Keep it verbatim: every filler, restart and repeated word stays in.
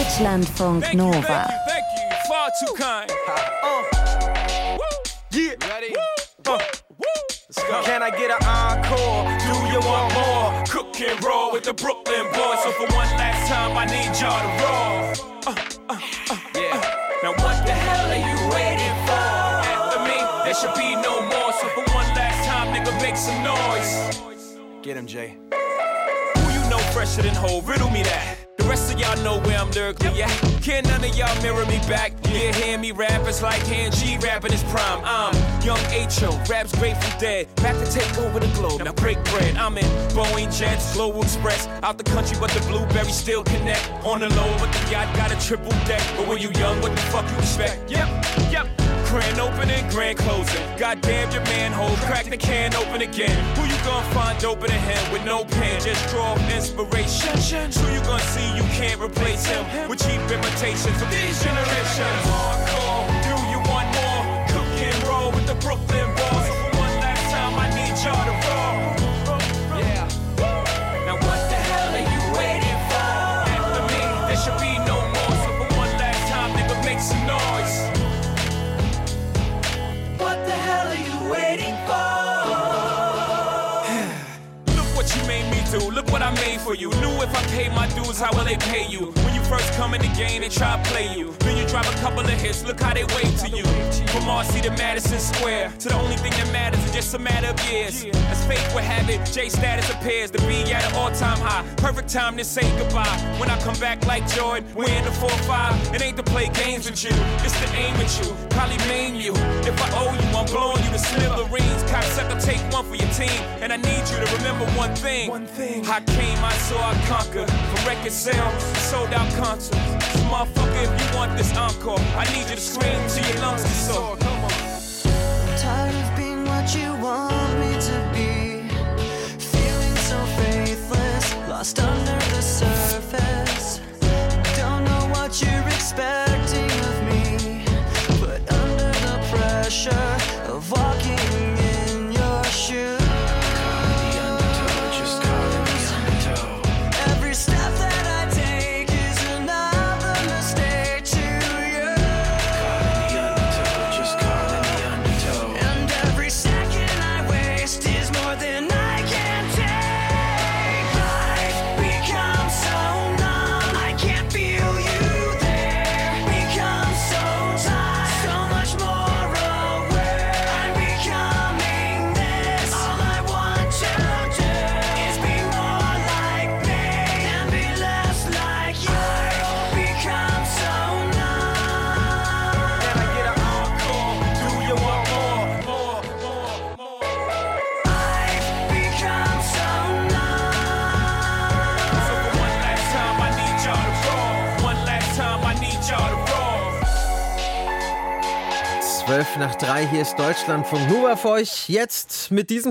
Deutschlandfunk Nova. Thank you, thank you, far too kind. Uh. Yeah. Ready? Uh. Let's go. Can I get an encore? Do you want more? Cook and roll with the Brooklyn boys. So for one last time, I need y'all to roll. Uh, uh, uh, yeah. Uh. Now what the hell are you waiting for? After me, there should be no more. So for one last time, nigga, make some noise. Get him, Jay. Who you know fresher than Ho? Riddle me that. The rest of y'all know where I'm lyrically at. Can none of y'all mirror me back? Yeah, hear me rap, it's like hand G rapping his prime. I'm young H O, raps Grateful Dead. Back to take over the globe, now break bread. I'm in Boeing Jets, Global Express. Out the country, but the blueberries still connect. On the low, but the yacht got a triple deck. But when you young, what the fuck you expect? Yep, yep. Grand opening, grand closing. Goddamn your manhole, crack the can open again. Who you gonna find open in him with no pen? Just draw inspiration. Who you gonna see you can't replace him with cheap imitations of these generations? Hardcore, do you want more? Cook and roll with the Brooklyn boys. So for one last time, I need y'all to roll. Yeah. Now what the hell are you waiting for? After me, there should be no more. So for one last time, nigga, make some noise. What the hell are you waiting for? Look what you made me do, look what I made for you. Knew if I paid my dues, how will they pay you? When you first come in the game, they try to play you. Then you drop a couple of hits, look how they wave to you. From Marcy to Madison Square, to the only thing that matters is just a matter of years. As fate would have it, J status appears to be at an all-time high. Perfect time to say goodbye. When I come back like Jordan, we're in the four five. It ain't to play games with you, it's to aim at you, probably maim you. If I owe you, I'm blowing you to smithereens. Cocksucker, take one for your team. And I need you to remember one thing. One thing. I came, I saw, I conquered. From record sales, sold out concerts. So motherfucker, if you want this encore, I need you to scream till your lungs are sore. Come on. I'm tired of being what you want me to be. Feeling so faithless, lost under the surface. Don't know what you're expecting of me, but under the pressure of walking in your shoes. zwölf nach drei, hier ist Deutschlandfunk Nova für euch. Jetzt mit diesem